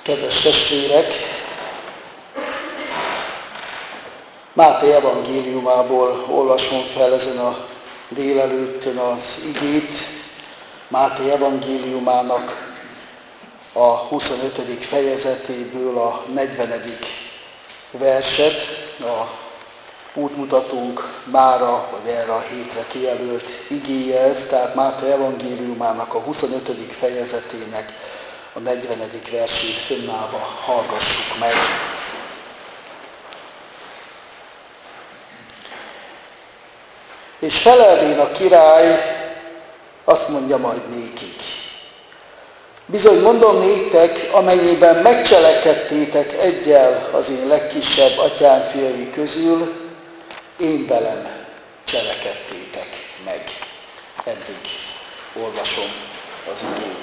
Kedves testvérek, Máté evangéliumából olvasom fel ezen a délelőttön az igét, Máté evangéliumának a 25. fejezetéből a 40. verset, a útmutatónk mára, vagy erre a hétre kijelölt igéje ez, tehát Máté evangéliumának a 25. fejezetének a 40. versét fönnállva hallgassuk meg. És felelvén a király azt mondja majd nékik: bizony mondom néktek, amennyiben megcselekedtétek egyel az én legkisebb atyám fiai közül, én velem cselekedtétek meg. Eddig olvasom az igét.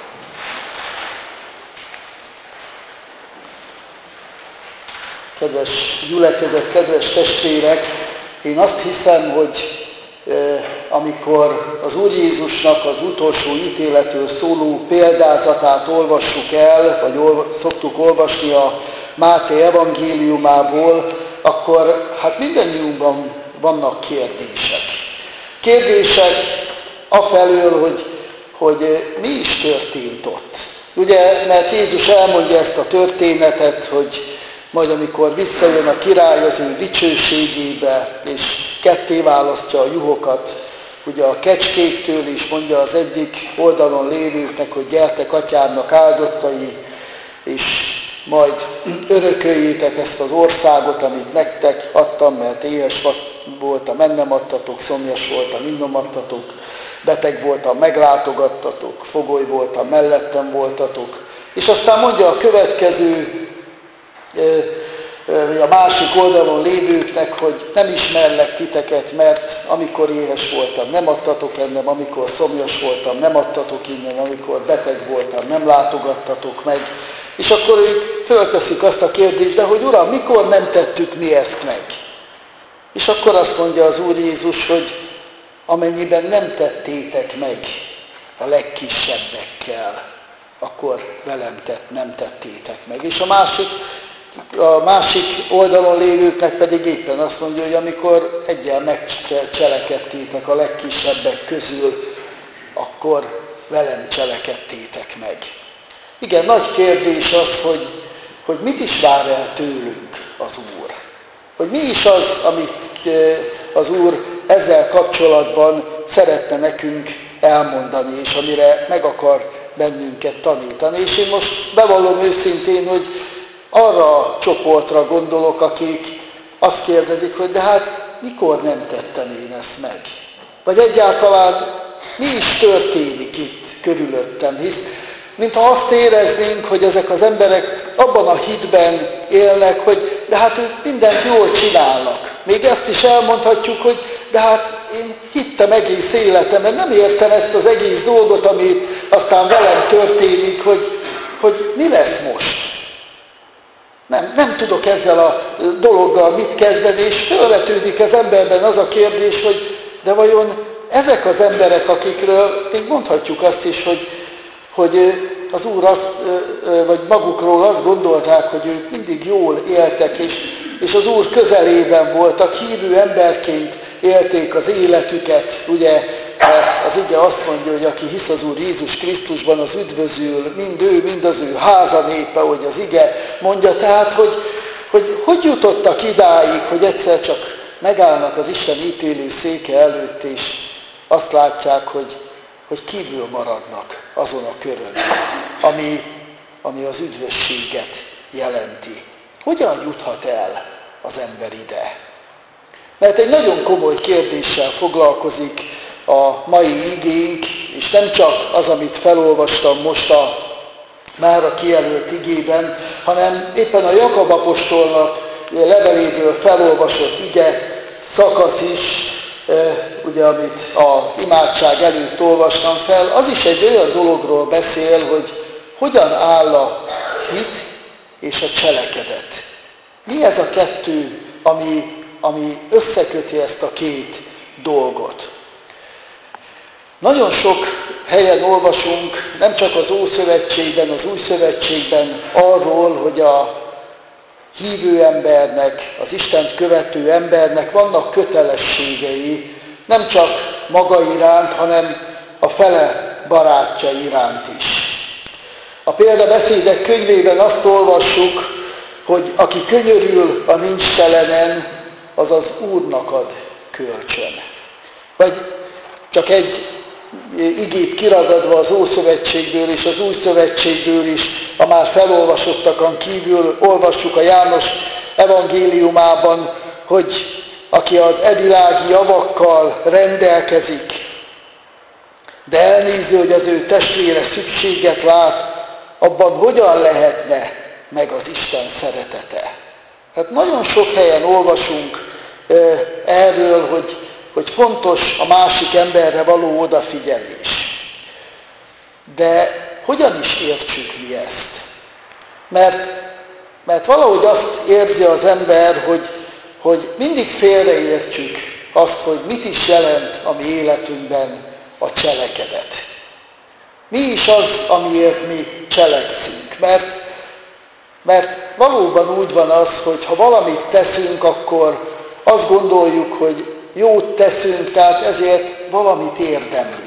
Kedves gyülekezet, kedves testvérek, én azt hiszem, hogy amikor az Úr Jézusnak az utolsó ítéletről szóló példázatát olvassuk el, vagy szoktuk olvasni a Máté evangéliumából, akkor hát mindannyiunkban vannak kérdések. Kérdések afelől, hogy mi is történt ott. Ugye, mert Jézus elmondja ezt a történetet, hogy majd amikor visszajön a király az ő dicsőségébe, és ketté választja a juhokat, ugye a kecskéktől is mondja az egyik oldalon lévőknek, hogy gyertek atyámnak áldottai, és majd örököljétek ezt az országot, amit nektek adtam, mert éhes voltam, nem adtatok, szomjas voltam, innom adtatok, beteg voltam, meglátogattatok, fogoly voltam, mellettem voltatok. És aztán mondja a következő, a másik oldalon lévőknek, hogy nem ismerlek titeket, mert amikor éhes voltam, nem adtatok ennem, amikor szomjas voltam, nem adtatok innen, amikor beteg voltam, nem látogattatok meg. És akkor ők fölteszik azt a kérdést, de hogy Uram, mikor nem tettük mi ezt meg? És akkor azt mondja az Úr Jézus, hogy amennyiben nem tettétek meg a legkisebbekkel, akkor velem nem tettétek meg. És a másik oldalon lévőknek pedig éppen azt mondja, hogy amikor egyel megcselekedtétek a legkisebbek közül, akkor velem cselekedtétek meg. Igen, nagy kérdés az, hogy mit is vár el tőlünk az Úr. Hogy mi is az, amit az Úr ezzel kapcsolatban szeretne nekünk elmondani, és amire meg akar bennünket tanítani. És én most bevallom őszintén, hogy arra a csoportra gondolok, akik azt kérdezik, hogy de hát mikor nem tettem én ezt meg? Vagy egyáltalán mi is történik itt körülöttem? Hisz mintha azt éreznénk, hogy ezek az emberek abban a hitben élnek, hogy de hát ők mindent jól csinálnak. Még ezt is elmondhatjuk, hogy de hát én hittem egész életemben, nem értem ezt az egész dolgot, amit aztán velem történik, hogy mi lesz most. Nem tudok ezzel a dologgal mit kezdeni, és felvetődik az emberben az a kérdés, hogy de vajon ezek az emberek, akikről még mondhatjuk azt is, hogy az Úr vagy magukról azt gondolták, hogy ők mindig jól éltek, és az Úr közelében voltak, hívő emberként élték az életüket, ugye, mert az ige azt mondja, hogy aki hisz az Úr Jézus Krisztusban, az üdvözül, mind ő, mind az ő háza népe, hogy az ige mondja. Tehát, hogy jutottak idáig, hogy egyszer csak megállnak az Isten ítélő széke előtt, és azt látják, hogy kívül maradnak azon a körön, ami az üdvösséget jelenti. Hogyan juthat el az ember ide? Mert egy nagyon komoly kérdéssel foglalkozik a mai igénk, és nem csak az, amit felolvastam most a mára kijelölt igében, hanem éppen a Jakab apostolnak leveléből felolvasott ige szakasz is, ugye, amit az imádság előtt olvastam fel, az is egy olyan dologról beszél, hogy hogyan áll a hit és a cselekedet. Mi ez a kettő, ami összeköti ezt a két dolgot? Nagyon sok helyen olvasunk, nem csak az Ószövetségben, az Új Szövetségben arról, hogy a hívő embernek, az Istent követő embernek vannak kötelességei, nem csak maga iránt, hanem a fele barátja iránt is. A példabeszédek könyvében azt olvassuk, hogy aki könyörül a nincstelenen, az az Úrnak ad kölcsön. Vagy csak egy igét kiragadva az Ószövetségből és az Új Szövetségből is, a már felolvasottakon kívül olvassuk a János evangéliumában, hogy aki az evilági javakkal rendelkezik, de elnézi, hogy az ő testvére szükséget lát, abban hogyan lehetne meg az Isten szeretete. Hát nagyon sok helyen olvasunk erről, hogy fontos a másik emberre való odafigyelés. De hogyan is értsük mi ezt? Mert valahogy azt érzi az ember, hogy mindig félreértjük azt, hogy mit is jelent a mi életünkben a cselekedet. Mi is az, amiért mi cselekszünk? Mert valóban úgy van az, hogy ha valamit teszünk, akkor azt gondoljuk, hogy jót teszünk, tehát ezért valamit érdemlünk.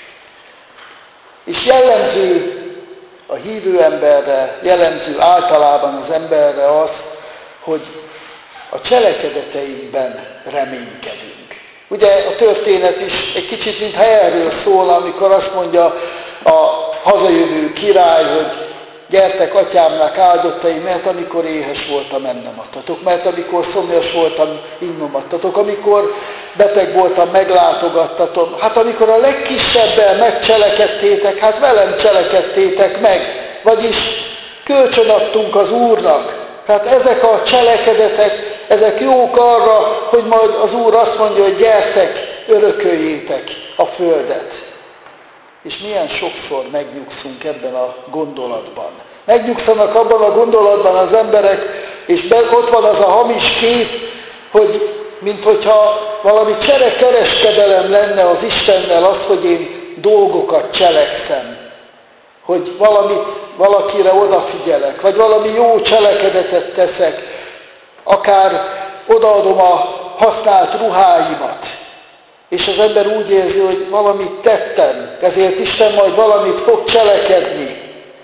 És jellemző a hívő emberre, jellemző általában az emberre az, hogy a cselekedeteinkben reménykedünk. Ugye a történet is egy kicsit mintha erről szól, amikor azt mondja a hazajövő király, hogy gyertek atyámnak áldottaim, mert amikor éhes voltam, ennem adtatok, mert amikor szomjas voltam, innom adtatok, amikor beteg voltam, meglátogattatom. Hát amikor a legkisebbel megcselekedtétek, hát velem cselekedtétek meg. Vagyis kölcsön adtunk az Úrnak. Tehát ezek a cselekedetek, ezek jók arra, hogy majd az Úr azt mondja, hogy gyertek, örököljétek a földet. És milyen sokszor megnyugszunk ebben a gondolatban. Megnyugszanak abban a gondolatban az emberek, és ott van az a hamis kép, hogy minthogyha valami cserekereskedelem lenne az Istennel az, hogy én dolgokat cselekszem. Hogy valakire odafigyelek, vagy valami jó cselekedetet teszek, akár odaadom a használt ruháimat. És az ember úgy érzi, hogy valamit tettem, ezért Isten majd valamit fog cselekedni.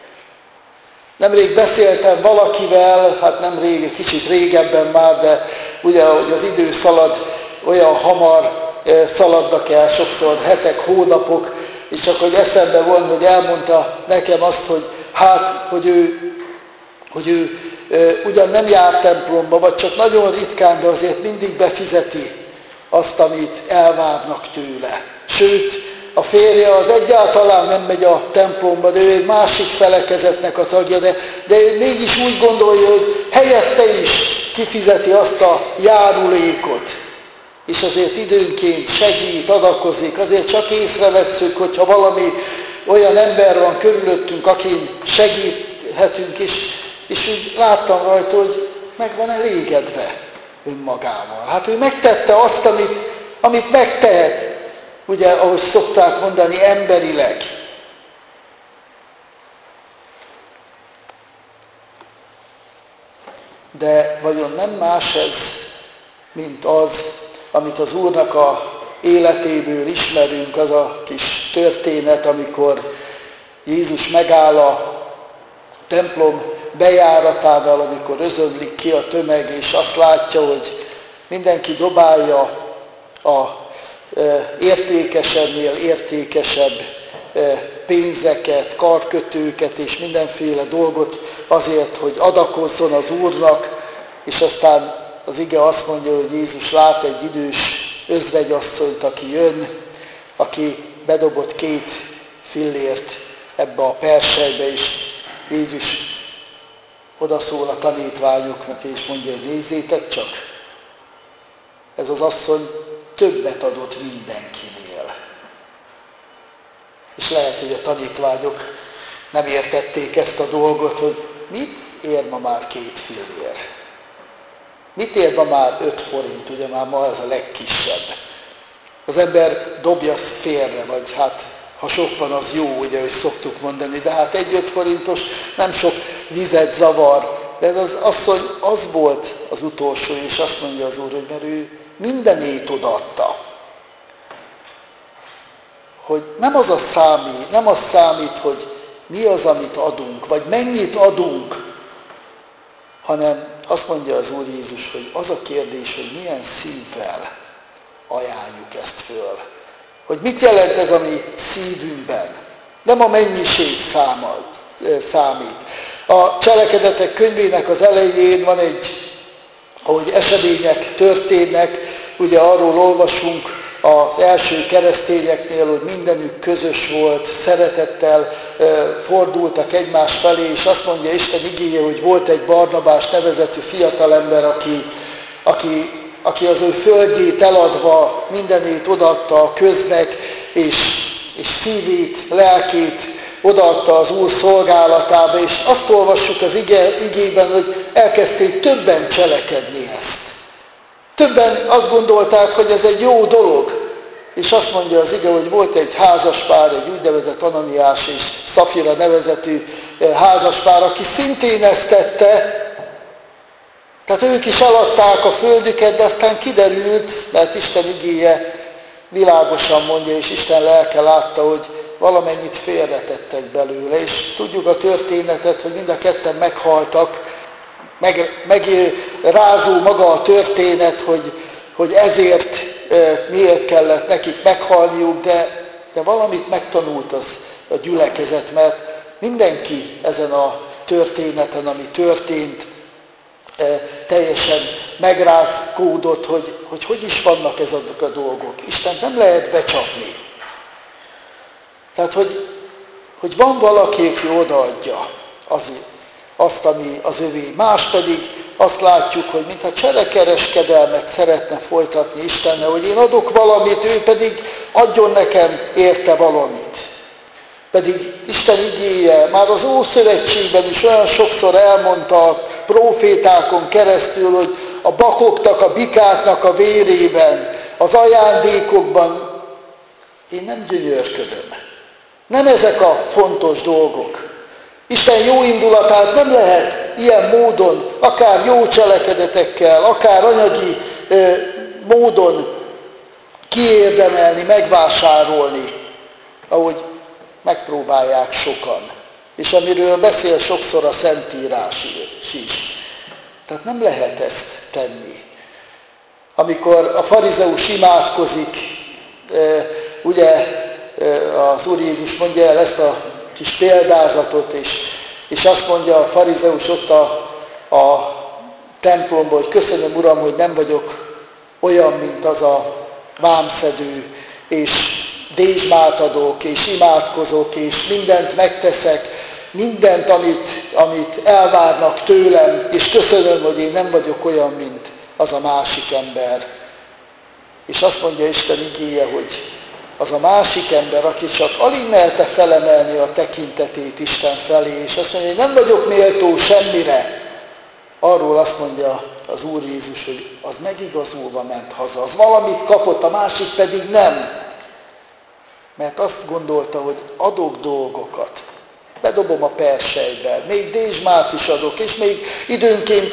Nemrég beszéltem valakivel, hát nem rég, egy kicsit régebben már, de ugye, hogy az idő szalad, olyan hamar szaladnak el, sokszor hetek, hónapok, és csak hogy eszembe van, hogy elmondta nekem azt, hogy ő ugyan nem jár templomba, vagy csak nagyon ritkán, de azért mindig befizeti azt, amit elvárnak tőle. Sőt, a férje az egyáltalán nem megy a templomba, de ő egy másik felekezetnek a tagja, de ő mégis úgy gondolja, hogy helyette is kifizeti azt a járulékot. És azért időnként segít, adakozik, azért csak észrevesszük, hogyha valami olyan ember van körülöttünk, akin segíthetünk, és úgy láttam rajta, hogy meg van elégedve önmagával. Hát ő megtette azt, amit megtehet, ugye, ahogy szokták mondani, emberileg. De vajon nem más ez, mint az, amit az Úrnak a életéből ismerünk, az a kis történet, amikor Jézus megáll a templom bejáratánál, amikor özönlik ki a tömeg, és azt látja, hogy mindenki dobálja a értékesebbnél értékesebb pénzeket, karkötőket és mindenféle dolgot azért, hogy adakozzon az Úrnak, és aztán az ige azt mondja, hogy Jézus lát egy idős özvegyasszonyt, aki jön, aki bedobott 2 fillért ebbe a perselybe, és Jézus odaszól a tanítványoknak, és mondja, hogy nézzétek csak, ez az asszony többet adott mindenkinél. És lehet, hogy a tanítványok nem értették ezt a dolgot, hogy mit ér ma már 2 fillér? Mit ér ma már 5 forint, ugye már ma ez a legkisebb. Az ember dobja félre, vagy hát Ha sok van, az jó, ugye, hogy szoktuk mondani, de hát 1-5 forintos nem sok vizet zavar. De ez az asszony az volt az utolsó, és azt mondja az Úr, hogy mert ő mindenét odaadta. Hogy nem az számít, hogy mi az, amit adunk, vagy mennyit adunk, hanem azt mondja az Úr Jézus, hogy az a kérdés, hogy milyen szívvel ajánljuk ezt föl. Hogy mit jelent ez a mi szívünkben. Nem a mennyiség számít. A Cselekedetek könyvének az elején van ahogy események történnek, ugye arról olvasunk az első keresztényeknél, hogy mindenük közös volt, szeretettel fordultak egymás felé, és azt mondja Isten igéje, hogy volt egy Barnabás nevezetű fiatalember, aki az ő földjét eladva mindenét odaadta a köznek, és szívét, lelkét odaadta az Úr szolgálatába, és azt olvassuk az igében, hogy elkezdték többen cselekedni ezt. Többen azt gondolták, hogy ez egy jó dolog, és azt mondja az ige, hogy volt egy házaspár, egy úgynevezett Ananiás és Szafira nevezetű házaspár, aki szintén ezt tette. Tehát ők is eladták a földüket, de aztán kiderült, mert Isten igéje világosan mondja, és Isten lelke látta, hogy valamennyit félretettek belőle, és tudjuk a történetet, hogy mind a ketten meghaltak, megrázó maga a történet, hogy ezért miért kellett nekik meghalniuk, de valamit megtanult a gyülekezet, mert mindenki ezen a történeten, ami történt, teljesen megrázkódott, hogy is vannak ezek a dolgok. Istent nem lehet becsapni. Tehát, hogy van valaki, aki odaadja azt, ami az övé. Más pedig azt látjuk, hogy mintha cserekereskedelmet szeretne folytatni Istennel, hogy én adok valamit, ő pedig adjon nekem érte valamit. Pedig Isten igéje már az Ószövetségben is olyan sokszor elmondta a prófétákon keresztül, hogy a bakoknak, a bikáknak a vérében, az ajándékokban én nem gyönyörködöm. Nem ezek a fontos dolgok. Isten jó indulatát nem lehet ilyen módon, akár jó cselekedetekkel, akár anyagi módon kiérdemelni, megvásárolni, ahogy megpróbálják sokan. És amiről beszél sokszor a Szentírás is. Tehát nem lehet ezt tenni. Amikor a farizeus imádkozik, ugye az Úr Jézus mondja el ezt a kis példázatot, és azt mondja a farizeus ott a templomban, hogy köszönöm Uram, hogy nem vagyok olyan, mint az a vámszedő, és dézsmát adok, és imádkozok, és mindent megteszek, mindent, amit elvárnak tőlem, és köszönöm, hogy én nem vagyok olyan, mint az a másik ember. És azt mondja Isten igéje, hogy az a másik ember, aki csak alig merte felemelni a tekintetét Isten felé, és azt mondja, hogy nem vagyok méltó semmire, arról azt mondja az Úr Jézus, hogy az megigazulva ment haza, az valamit kapott, a másik pedig nem. Mert azt gondolta, hogy adok dolgokat, bedobom a persejbe, még dézsmát is adok, és még időnként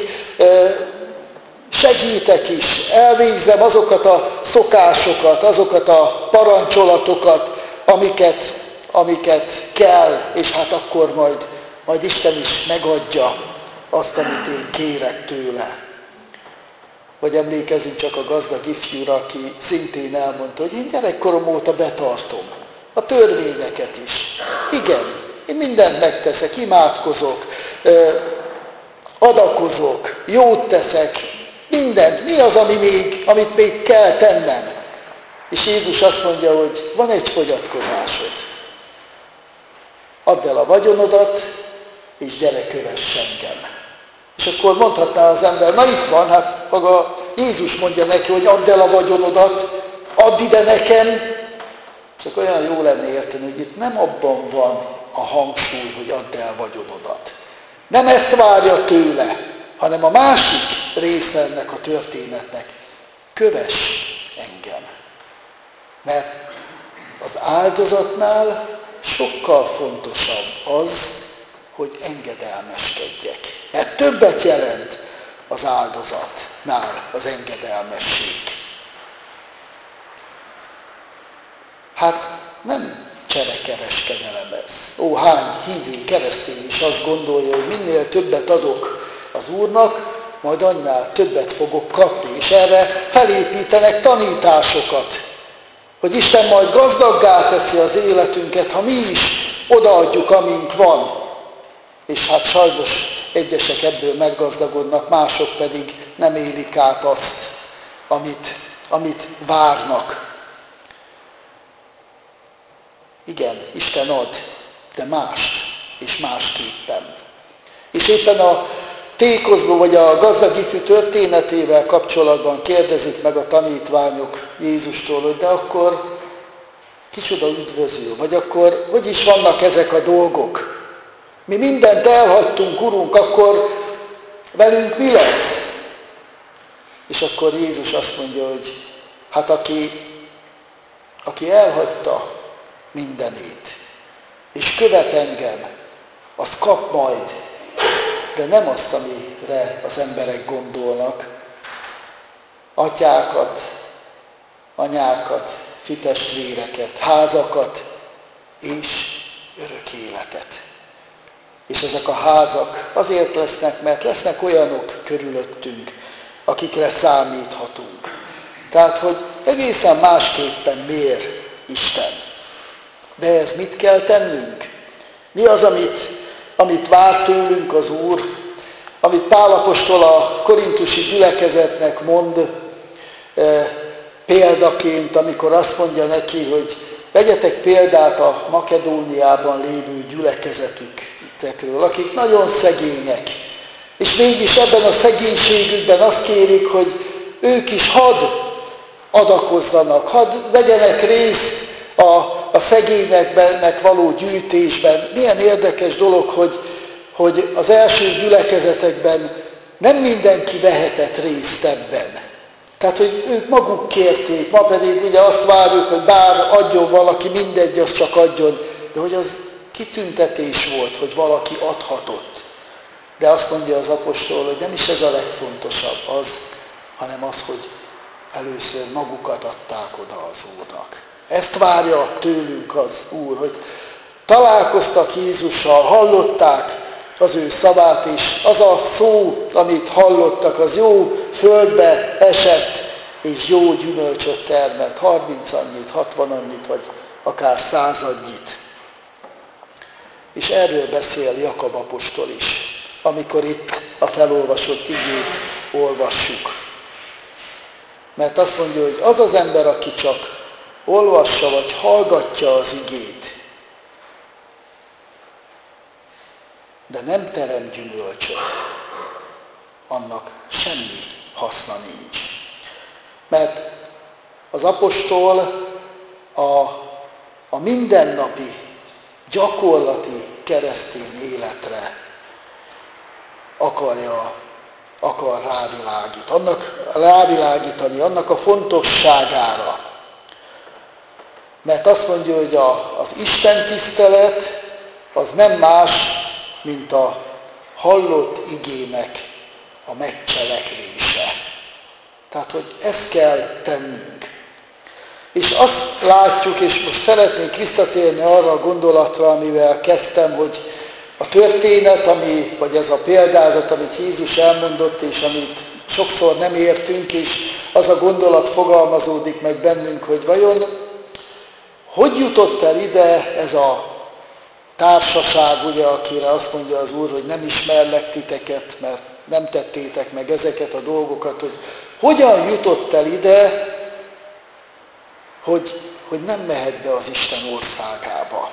segítek is, elvégzem azokat a szokásokat, azokat a parancsolatokat, amiket kell, és hát akkor majd Isten is megadja azt, amit én kérek tőle. Vagy emlékezünk csak a gazdag ifjúra, aki szintén elmondta, hogy én gyerekkorom óta betartom a törvényeket is. Igen, én mindent megteszek, imádkozok, adakozok, jót teszek, mindent. Mi az, amit még kell tennem? És Jézus azt mondja, hogy van egy fogyatkozásod. Add el a vagyonodat, és gyere, kövess engem. És akkor mondhatná az ember, na itt van, hát maga Jézus mondja neki, hogy add el a vagyonodat, add ide nekem. Csak olyan jó lenne érteni, hogy itt nem abban van a hangsúly, hogy add el vagyonodat. Nem ezt várja tőle, hanem a másik része ennek a történetnek. Kövess engem. Mert Az áldozatnál sokkal fontosabb az, hogy engedelmeskedjek. Mert többet jelent az áldozatnál az engedelmesség. Hát nem cserekereskedelem ez. Hány hívő keresztény is azt gondolja, hogy minél többet adok az Úrnak, majd annál többet fogok kapni. És erre felépítenek tanításokat, hogy Isten majd gazdaggá teszi az életünket, ha mi is odaadjuk, amink van. És hát sajnos egyesek ebből meggazdagodnak, mások pedig nem élik át azt, amit várnak. Igen, Isten ad, de mást és másképpen. És éppen a tékozló vagy a gazdag ifjú történetével kapcsolatban kérdezik meg a tanítványok Jézustól, hogy de akkor kicsoda üdvözül, vagy akkor hogy is vannak ezek a dolgok? Mi mindent elhagytunk, Urunk, akkor velünk mi lesz? És akkor Jézus azt mondja, hogy hát aki elhagyta mindenét, és követ engem, az kap majd, de nem azt, amire az emberek gondolnak. Atyákat, anyákat, fitestvéreket, házakat és örök életet. És ezek a házak azért lesznek, mert lesznek olyanok körülöttünk, akikre számíthatunk. Tehát, hogy egészen másképpen mér Isten. De ez mit kell tennünk? Mi az, amit vár tőlünk az Úr, amit Pál apostol a korintusi gyülekezetnek mond példaként, amikor azt mondja neki, hogy vegyetek példát a Makedóniában lévő gyülekezetekről, akik nagyon szegények, és mégis ebben a szegénységükben azt kérik, hogy ők is hadd adakozzanak, hadd vegyenek részt a szegényeknek való gyűjtésben. Milyen érdekes dolog, hogy az első gyülekezetekben nem mindenki vehetett részt ebben. Tehát, hogy ők maguk kérték, ma pedig ugye azt várjuk, hogy bár adjon valaki, mindegy, az csak adjon, de hogy az kitüntetés volt, hogy valaki adhatott. De azt mondja az apostol, hogy nem is ez a legfontosabb az, hanem az, hogy először magukat adták oda az Úrnak. Ezt várja tőlünk az Úr, hogy találkoztak Jézussal, hallották az ő szavát, és az a szó, amit hallottak, az jó földbe esett, és jó gyümölcsöt termelt, 30 annyit, 60 annyit, vagy akár 100 annyit. És erről beszél Jakab apostol is, amikor itt a felolvasott igét olvassuk. Mert azt mondja, hogy az az ember, aki csak olvassa vagy hallgatja az igét, de nem terem gyümölcsöt, annak semmi haszna nincs. Mert az apostol a mindennapi, gyakorlati keresztény életre akar rávilágítani, annak a fontosságára. Mert azt mondja, hogy az Isten tisztelet az nem más, mint a hallott igének a megcselekvése. Tehát, hogy ezt kell tennünk. És azt látjuk, és most szeretnék visszatérni arra a gondolatra, amivel kezdtem, hogy a történet, vagy ez a példázat, amit Jézus elmondott, és amit sokszor nem értünk, és az a gondolat fogalmazódik meg bennünk, hogy vajon hogy jutott el ide ez a társaság, ugye, akire azt mondja az Úr, hogy nem ismerlek titeket, mert nem tettétek meg ezeket a dolgokat, hogy hogyan jutott el ide, hogy nem mehet be az Isten országába.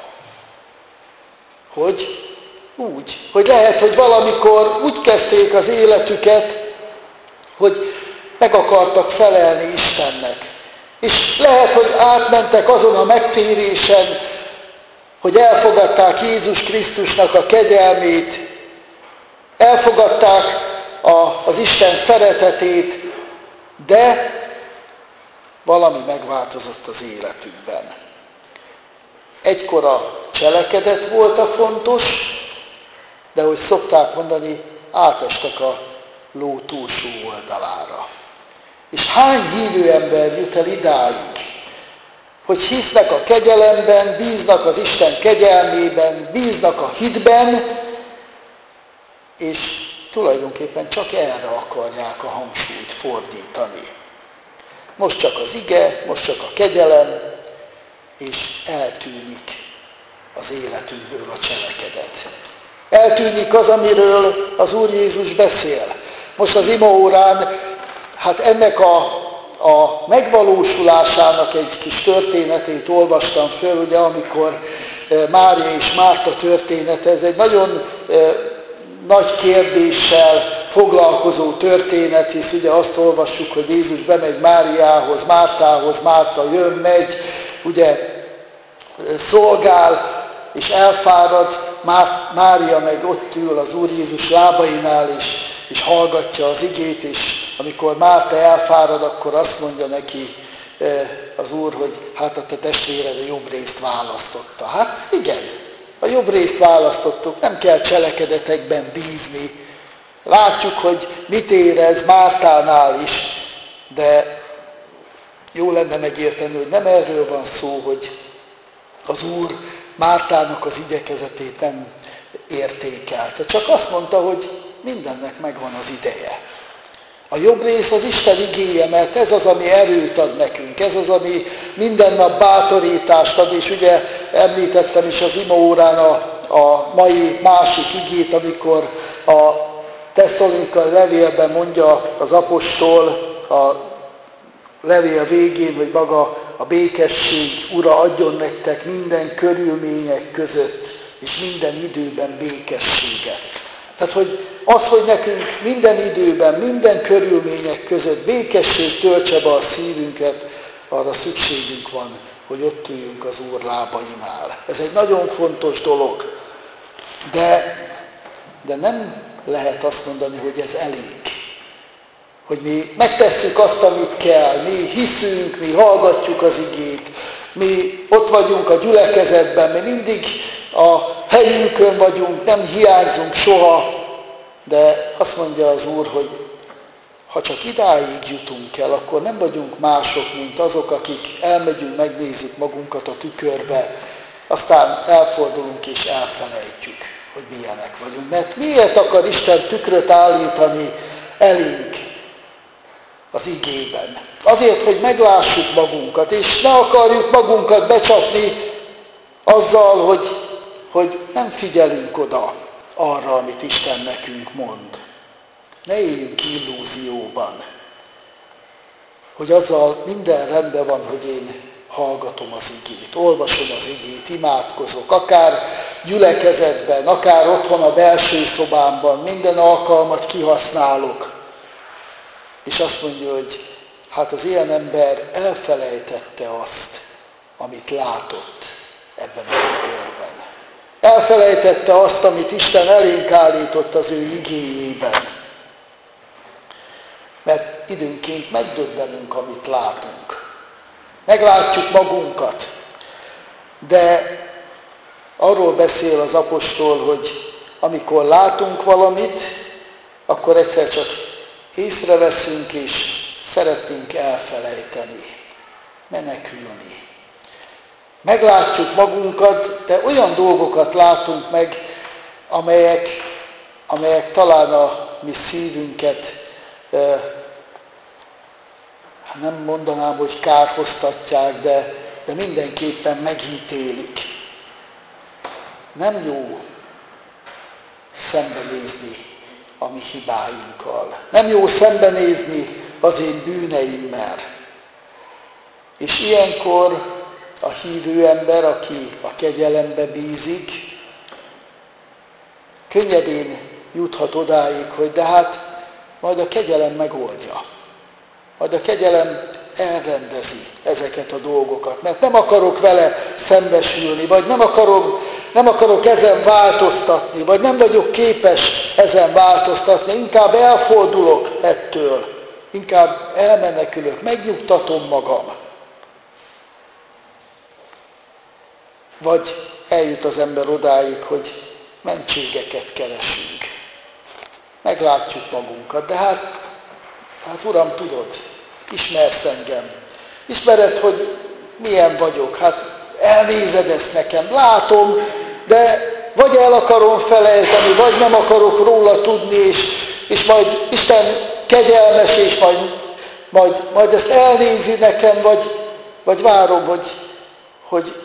Úgy, hogy lehet, hogy valamikor úgy kezdték az életüket, hogy meg akartak felelni Istennek. És lehet, hogy átmentek azon a megtérésen, hogy elfogadták Jézus Krisztusnak a kegyelmét, elfogadták az Isten szeretetét, de valami megváltozott az életükben. Egykor a cselekedet volt a fontos, de hogy szokták mondani, átestek a ló túlsó oldalára. És hány hívő ember jut el idáig, hogy hisznek a kegyelemben, bíznak az Isten kegyelmében, bíznak a hitben, és tulajdonképpen csak erre akarják a hangsúlyt fordítani. Most csak az ige, most csak a kegyelem, és eltűnik az életünkből a cselekedet. Eltűnik az, amiről az Úr Jézus beszél. Most az imaórán, hát ennek a megvalósulásának egy kis történetét olvastam föl, ugye, amikor Mária és Márta története, ez egy nagyon nagy kérdéssel foglalkozó történet, hisz ugye azt olvassuk, hogy Jézus bemegy Máriához, Mártához, Márta jön, megy, ugye szolgál, és elfárad, Mária meg ott ül az Úr Jézus lábainál, és hallgatja az igét, és amikor Márta elfárad, akkor azt mondja neki az Úr, hogy hát a te testvéred a jobb részt választotta. Hát igen, a jobb részt választottuk, nem kell cselekedetekben bízni. Látjuk, hogy mit érez Mártánál is, de jó lenne megérteni, hogy nem erről van szó, hogy az Úr Mártának az igyekezetét nem értékelte. Csak azt mondta, hogy mindennek megvan az ideje. A jobb rész az Isten igéje, mert ez az, ami erőt ad nekünk, ez az, ami minden nap bátorítást ad, és ugye említettem is az imaórán a mai másik igét, amikor a Tesszalonikai levélben mondja az apostol a levél végén, hogy maga a békesség Ura adjon nektek minden körülmények között, és minden időben békességet. Tehát, hogy az, hogy nekünk minden időben, minden körülmények között békesség töltse be a szívünket, arra szükségünk van, hogy ott üljünk az Úr lábainál. Ez egy nagyon fontos dolog, de nem lehet azt mondani, hogy ez elég. Hogy mi megtesszük azt, amit kell, mi hiszünk, mi hallgatjuk az igét, mi ott vagyunk a gyülekezetben, mi mindig a helyünkön vagyunk, nem hiányzunk soha, de azt mondja az Úr, hogy ha csak idáig jutunk el, akkor nem vagyunk mások, mint azok, akik elmegyünk, megnézzük magunkat a tükörbe, aztán elfordulunk és elfelejtjük, hogy milyenek vagyunk. Mert miért akar Isten tükröt állítani elénk az igében? Azért, hogy meglássuk magunkat, és ne akarjuk magunkat becsapni azzal, hogy nem figyelünk oda arra, amit Isten nekünk mond. Ne éljünk illúzióban, hogy azzal minden rendben van, hogy én hallgatom az igét, olvasom az igét, imádkozok, akár gyülekezetben, akár otthon a belső szobámban, minden alkalmat kihasználok. És azt mondja, hogy hát az ilyen ember elfelejtette azt, amit látott ebben a tükörben. Elfelejtette azt, amit Isten elénk állított az ő igéjében. Mert időnként megdöbbenünk, amit látunk. Meglátjuk magunkat. De arról beszél az apostol, hogy amikor látunk valamit, akkor egyszer csak észreveszünk, és szeretnénk elfelejteni, menekülni. Meglátjuk magunkat, de olyan dolgokat látunk meg, amelyek talán a mi szívünket, nem mondanám, hogy kárhoztatják, de mindenképpen megítélik. Nem jó szembenézni a mi hibáinkkal. Nem jó szembenézni az én bűneimmel. És ilyenkor a hívő ember, aki a kegyelembe bízik, könnyedén juthat odáig, hogy de hát majd a kegyelem megoldja. Majd a kegyelem elrendezi ezeket a dolgokat, mert nem akarok vele szembesülni, vagy nem akarok ezen változtatni, vagy nem vagyok képes ezen változtatni, inkább elfordulok ettől, inkább elmenekülök, megnyugtatom magam. Vagy eljut az ember odáig, hogy mentségeket keresünk. Meglátjuk magunkat, de hát Uram, tudod, ismersz engem. Ismered, hogy milyen vagyok. Hát elnézed ezt nekem, látom, de vagy el akarom felejteni, vagy nem akarok róla tudni, és majd Isten kegyelmes, és majd ezt elnézi nekem, vagy várom, hogy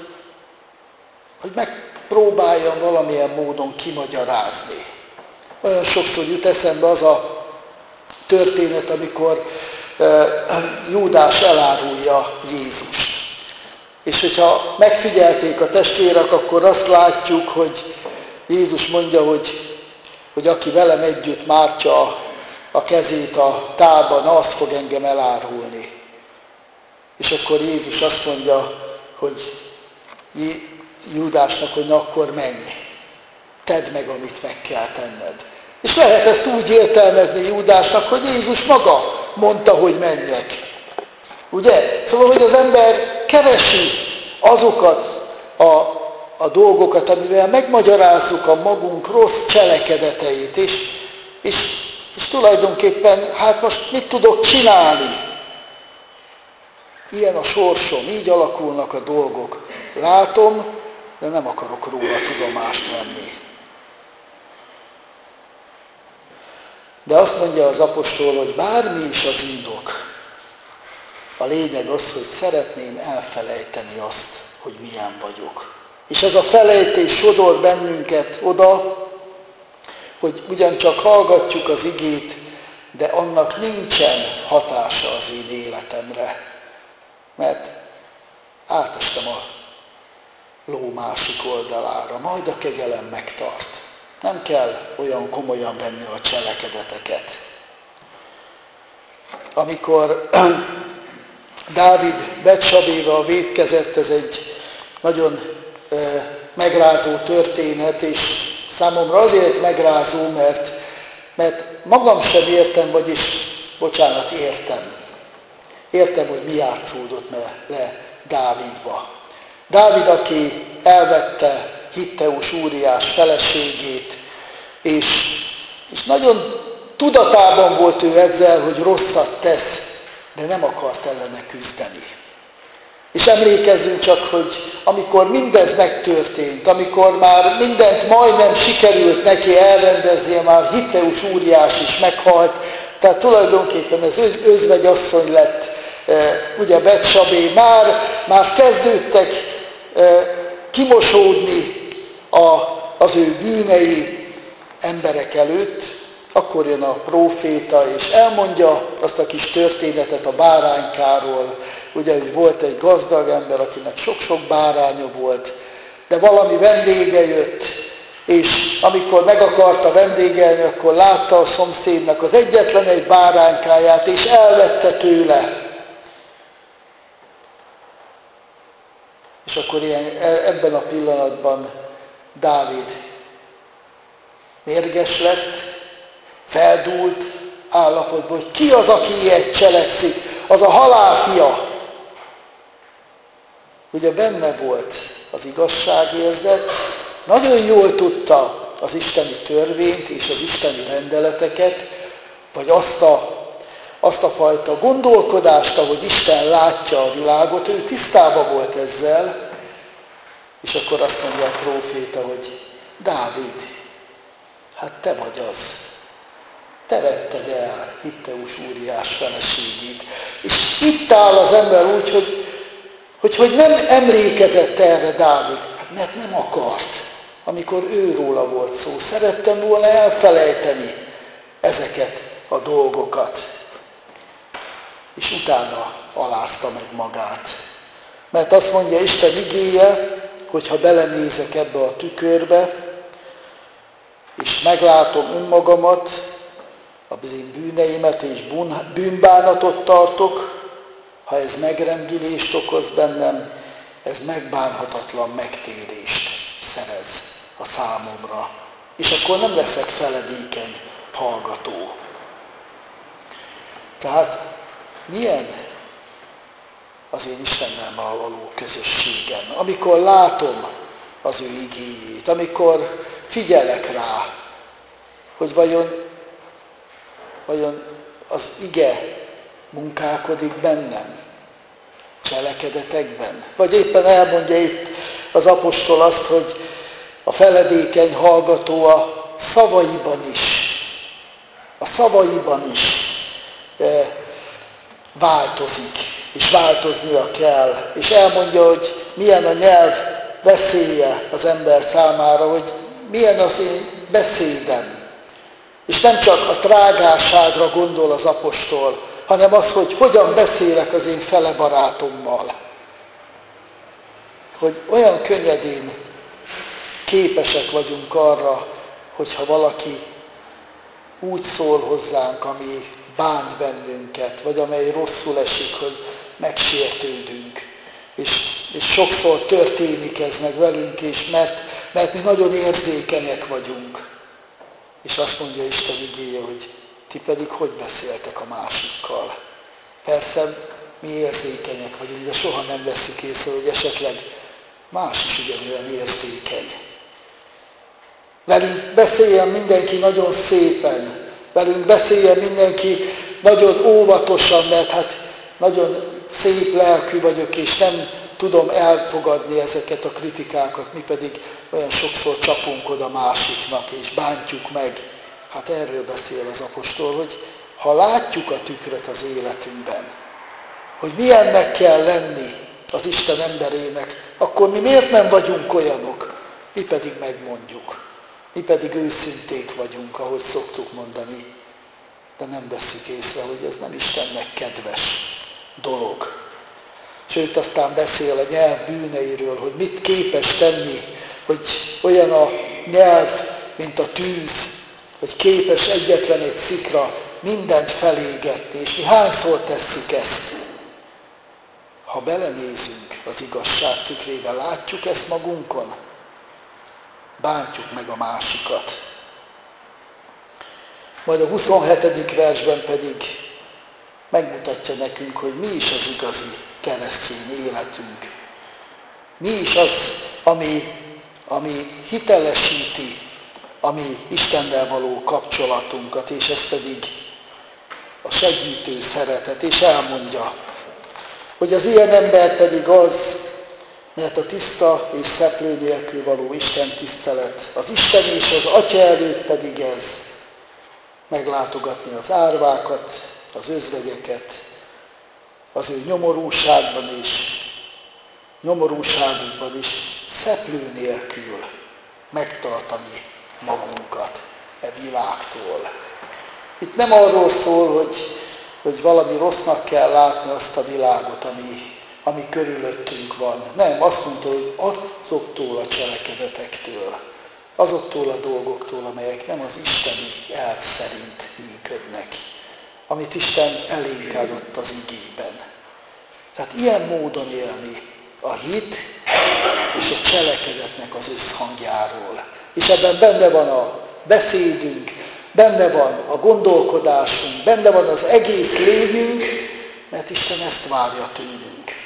megpróbáljam valamilyen módon kimagyarázni. Olyan sokszor jut eszembe az a történet, amikor Júdás elárulja Jézust. És hogyha megfigyelték a testvérek, akkor azt látjuk, hogy Jézus mondja, hogy aki velem együtt mártja a kezét a tálban, az fog engem elárulni. És akkor Jézus azt mondja, hogy Júdásnak, hogy na akkor menj, tedd meg, amit meg kell tenned. És lehet ezt úgy értelmezni Júdásnak, hogy Jézus maga mondta, hogy menjek. Ugye? Szóval, hogy az ember keresi azokat a dolgokat, amivel megmagyarázzuk a magunk rossz cselekedeteit, és tulajdonképpen, hát most mit tudok csinálni? Ilyen a sorsom, így alakulnak a dolgok. Látom, de nem akarok róla tudomást venni. De azt mondja az apostol, hogy bármi is az indok, a lényeg az, hogy szeretném elfelejteni azt, hogy milyen vagyok. És ez a felejtés sodor bennünket oda, hogy ugyancsak hallgatjuk az igét, de annak nincsen hatása az én életemre. Mert átestem a ló másik oldalára, majd a kegyelem megtart. Nem kell olyan komolyan venni a cselekedeteket. Amikor Dávid Betsabéval vétkezett, ez egy nagyon megrázó történet, és számomra azért megrázó, mert magam sem értem, vagyis, bocsánat, értem. Értem, hogy mi játszódott le Dávidba. Dávid, aki elvette Hitteus Úriás feleségét, és nagyon tudatában volt ő ezzel, hogy rosszat tesz, de nem akart ellene küzdeni. És emlékezzünk csak, hogy amikor mindez megtörtént, amikor már mindent majdnem sikerült neki elrendeznie, már Hitteus Úriás is meghalt, tehát tulajdonképpen ez özvegyasszony lett, ugye Betsabé, már kezdődtek kimosódni az ő bűnei emberek előtt, akkor jön a próféta, és elmondja azt a kis történetet a báránykáról. Ugye, hogy volt egy gazdag ember, akinek sok-sok báránya volt, de valami vendége jött, és amikor meg akarta vendégelni, akkor látta a szomszédnak az egyetlen egy báránykáját, és elvette tőle. És akkor ebben a pillanatban Dávid mérges lett, feldúlt állapotban, hogy ki az, aki ilyet cselekszik, az a halál fia. Ugye benne volt az igazságérzet, nagyon jól tudta az isteni törvényt és az isteni rendeleteket, vagy azt a fajta gondolkodást, ahogy Isten látja a világot, ő tisztában volt ezzel, és akkor azt mondja a próféta, hogy Dávid, hát te vagy az. Te vetted el Hitteus Úriás feleségét. És itt áll az ember úgy, hogy nem emlékezett erre Dávid, mert nem akart, amikor őróla volt szó. Szerettem volna elfelejteni ezeket a dolgokat. És utána alázta meg magát. Mert azt mondja Isten igéje, hogy ha belenézek ebbe a tükörbe, és meglátom önmagamat, az én bűneimet és bűnbánatot tartok, ha ez megrendülést okoz bennem, ez megbánhatatlan megtérést szerez a számomra. És akkor nem leszek feledékeny hallgató. Tehát milyen az én Istennel való közösségem? Amikor látom az ő igéjét, amikor figyelek rá, hogy vajon az ige munkálkodik bennem, cselekedetekben. Vagy éppen elmondja itt az apostol azt, hogy a feledékeny hallgató a szavaiban is változik, és változnia kell. És elmondja, hogy milyen a nyelv veszélye az ember számára, hogy milyen az én beszédem. És nem csak a trágárságra gondol az apostol, hanem az, hogy hogyan beszélek az én fele barátommal. Hogy olyan könnyedén képesek vagyunk arra, hogyha valaki úgy szól hozzánk, ami bánt bennünket, vagy amely rosszul esik, hogy megsértődünk. És sokszor történik ez meg velünk is, mert mi nagyon érzékenyek vagyunk. És azt mondja Isten igéje, hogy ti pedig hogy beszéltek a másikkal. Persze mi érzékenyek vagyunk, de soha nem vesszük észre, hogy esetleg más is ugyanolyan érzékeny. Velünk beszéljen mindenki nagyon szépen, velünk beszéljen mindenki nagyon óvatosan, mert hát nagyon szép lelkű vagyok, és nem tudom elfogadni ezeket a kritikákat, mi pedig olyan sokszor csapunk oda másiknak, és bántjuk meg. Hát erről beszél az apostol, hogy ha látjuk a tükröt az életünkben, hogy milyennek kell lenni az Isten emberének, akkor mi miért nem vagyunk olyanok? Mi pedig megmondjuk. Mi pedig őszinték vagyunk, ahogy szoktuk mondani, de nem vesszük észre, hogy ez nem Istennek kedves dolog. Sőt, aztán beszél a nyelv bűneiről, hogy mit képes tenni, hogy olyan a nyelv, mint a tűz, hogy képes egyetlen egy szikra mindent felégetni, és mi hányszor tesszük ezt? Ha belenézünk az igazság tükrébe, látjuk ezt magunkon? Bántjuk meg a másikat. Majd a 27. versben pedig megmutatja nekünk, hogy mi is az igazi keresztény életünk. Mi is az, ami hitelesíti a mi Istennel való kapcsolatunkat, és ez pedig a segítő szeretet, és elmondja, hogy az ilyen ember pedig az, mert a tiszta és szeplő nélkül való Isten tisztelet, az Isten és az Atya előtt pedig ez, meglátogatni az árvákat, az özvegyeket, az ő nyomorúságukban is szeplő nélkül megtartani magunkat e világtól. Itt nem arról szól, hogy valami rossznak kell látni azt a világot, ami körülöttünk van. Nem, azt mondta, hogy azoktól a cselekedetektől, azoktól a dolgoktól, amelyek nem az isteni elv szerint működnek, amit Isten elénk adott az igében. Tehát ilyen módon élni a hit és a cselekedetnek az összhangjáról. És ebben benne van a beszédünk, benne van a gondolkodásunk, benne van az egész lényünk, mert Isten ezt várja tőlünk.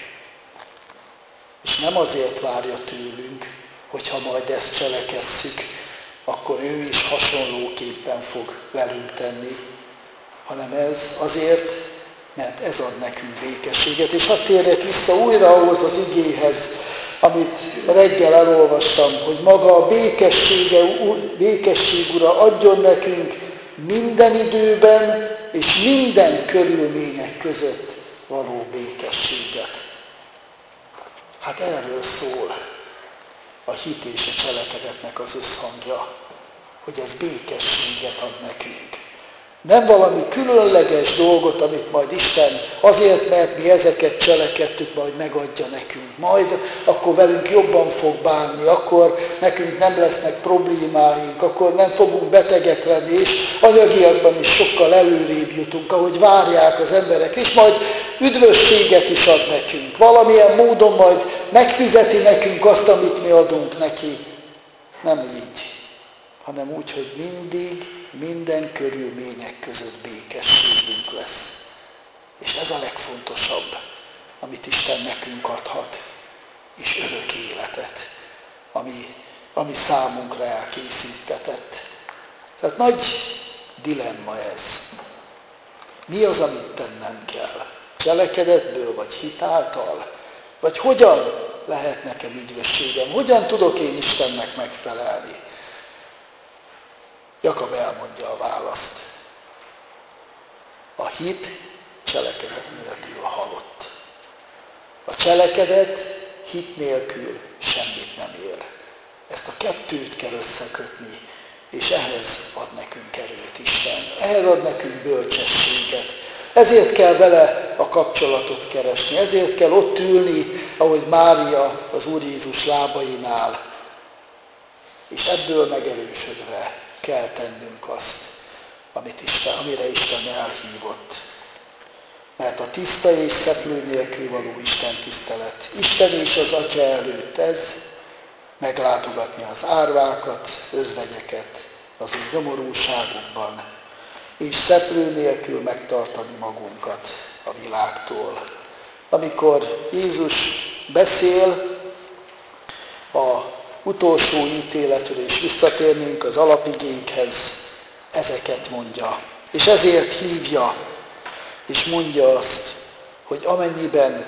És nem azért várja tőlünk, hogyha majd ezt cselekesszük, akkor ő is hasonlóképpen fog velünk tenni, hanem ez azért, mert ez ad nekünk békességet. És hadd térjek vissza újra ahhoz az igéhez, amit reggel elolvastam, hogy maga a békesség Ura adjon nekünk minden időben és minden körülmények között való békességet. Hát erről szól a hit és a cselekedetnek az összhangja, hogy ez békességet ad nekünk. Nem valami különleges dolgot, amit majd Isten azért, mert mi ezeket cselekedtük, majd megadja nekünk. Majd akkor velünk jobban fog bánni, akkor nekünk nem lesznek problémáink, akkor nem fogunk betegek lenni, és anyagiakban is sokkal előrébb jutunk, ahogy várják az emberek, és majd üdvösséget is ad nekünk. Valamilyen módon majd megfizeti nekünk azt, amit mi adunk neki. Nem így, hanem úgy, hogy mindig, minden körülmények között békességünk lesz. És ez a legfontosabb, amit Isten nekünk adhat, és örök életet, ami ami számunkra elkészítetett. Tehát nagy dilemma ez. Mi az, amit tennem kell? Cselekedetből, vagy hitáltal? Vagy hogyan lehet nekem üdvösségem? Hogyan tudok én Istennek megfelelni? Jakab elmondja a választ. A hit cselekedet nélkül halott. A cselekedet hit nélkül semmit nem ér. Ezt a kettőt kell összekötni, és ehhez ad nekünk erőt Isten. Ehhez ad nekünk bölcsességet. Ezért kell vele a kapcsolatot keresni, ezért kell ott ülni, ahogy Mária az Úr Jézus lábainál. És ebből megerősödve kell tennünk azt, amire Isten elhívott. Mert a tiszta és szeplő nélkül való Isten tisztelet, Isten és az Atya előtt ez, meglátogatni az árvákat, özvegyeket az ő nyomorúságukban, és szeplő nélkül megtartani magunkat a világtól. Amikor Jézus beszél a utolsó ítéletről, és visszatérnünk az alapigénkhez, ezeket mondja. És ezért hívja, és mondja azt, hogy amennyiben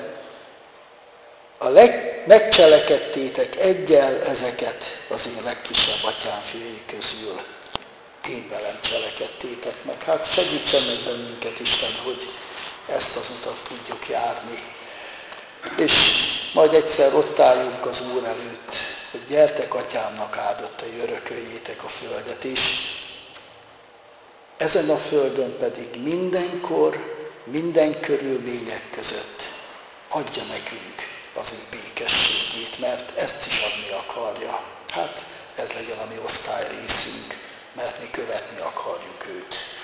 megcselekedtétek eggyel ezeket az én legkisebb atyám fiai közül, én velem cselekedtétek meg. Hát segítsen meg bennünket Isten, hogy ezt az utat tudjuk járni. És majd egyszer ott álljunk az Úr előtt, hogy gyertek atyámnak áldottai, örököljétek a földet is. Ezen a földön pedig mindenkor, minden körülmények között adja nekünk az ő békességét, mert ezt is adni akarja. Hát ez legyen a mi osztályrészünk, mert mi követni akarjuk őt.